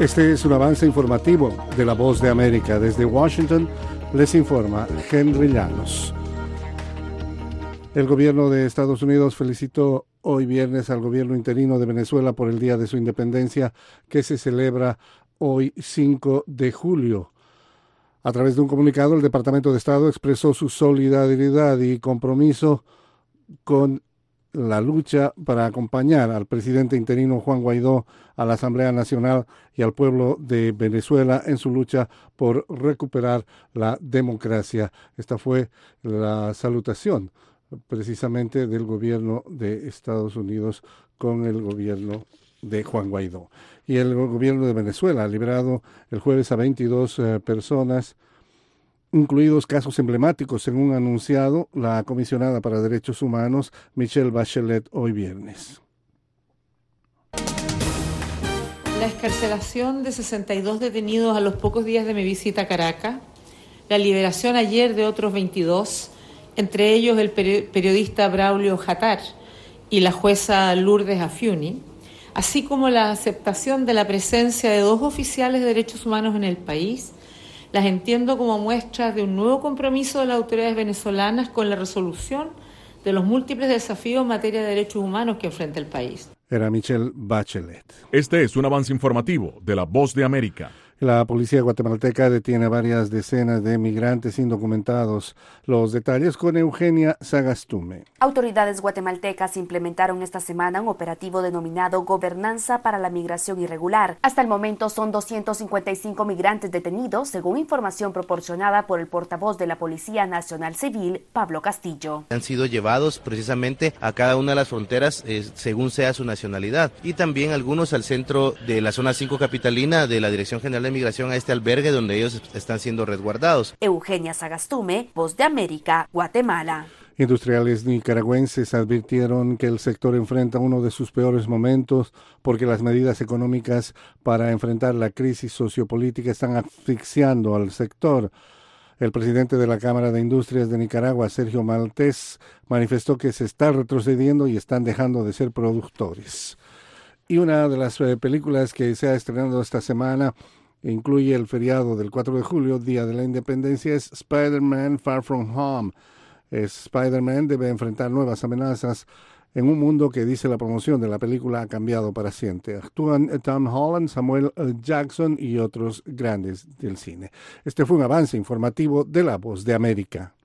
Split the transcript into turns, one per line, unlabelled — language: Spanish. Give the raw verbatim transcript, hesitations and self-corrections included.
Este es un avance informativo de La Voz de América. Desde Washington les informa Henry Llanos. El gobierno de Estados Unidos felicitó hoy viernes al gobierno interino de Venezuela por el Día de su Independencia, que se celebra hoy cinco de julio. A través de un comunicado, el Departamento de Estado expresó su solidaridad y compromiso con la lucha para acompañar al presidente interino Juan Guaidó, a la Asamblea Nacional y al pueblo de Venezuela en su lucha por recuperar la democracia. Esta fue la salutación precisamente del gobierno de Estados Unidos con el gobierno de Juan Guaidó. Y el gobierno de Venezuela ha liberado el jueves a veintidós eh, personas, incluidos casos emblemáticos, según ha anunciado la comisionada para Derechos Humanos, Michelle Bachelet, hoy viernes.
La excarcelación de sesenta y dos detenidos a los pocos días de mi visita a Caracas, la liberación ayer de otros veintidós, entre ellos el periodista Braulio Jatar y la jueza Lourdes Afiuni, así como la aceptación de la presencia de dos oficiales de derechos humanos en el país, las entiendo como muestras de un nuevo compromiso de las autoridades venezolanas con la resolución de los múltiples desafíos en materia de derechos humanos que enfrenta el país.
Era Michelle Bachelet.
Este es un avance informativo de La Voz de América.
La policía guatemalteca detiene a varias decenas de migrantes indocumentados. Los detalles con Eugenia Sagastume.
Autoridades guatemaltecas implementaron esta semana un operativo denominado Gobernanza para la Migración Irregular. Hasta el momento son doscientos cincuenta y cinco migrantes detenidos, según información proporcionada por el portavoz de la Policía Nacional Civil, Pablo Castillo.
Han sido llevados precisamente a cada una de las fronteras eh, según sea su nacionalidad, y también algunos al centro de la zona cinco capitalina de la Dirección General de Migración, a este albergue donde ellos están siendo resguardados.
Eugenia Sagastume, Voz de América, Guatemala.
Industriales nicaragüenses advirtieron que el sector enfrenta uno de sus peores momentos porque las medidas económicas para enfrentar la crisis sociopolítica están asfixiando al sector. El presidente de la Cámara de Industrias de Nicaragua, Sergio Maltés, manifestó que se está retrocediendo y están dejando de ser productores. Y una de las eh, películas que se ha estrenado esta semana incluye el feriado del cuatro de julio, Día de la Independencia, es Spider-Man Far From Home. Spider-Man debe enfrentar nuevas amenazas en un mundo que, dice la promoción de la película, ha cambiado para siempre. Actúan Tom Holland, Samuel Jackson y otros grandes del cine. Este fue un avance informativo de La Voz de América.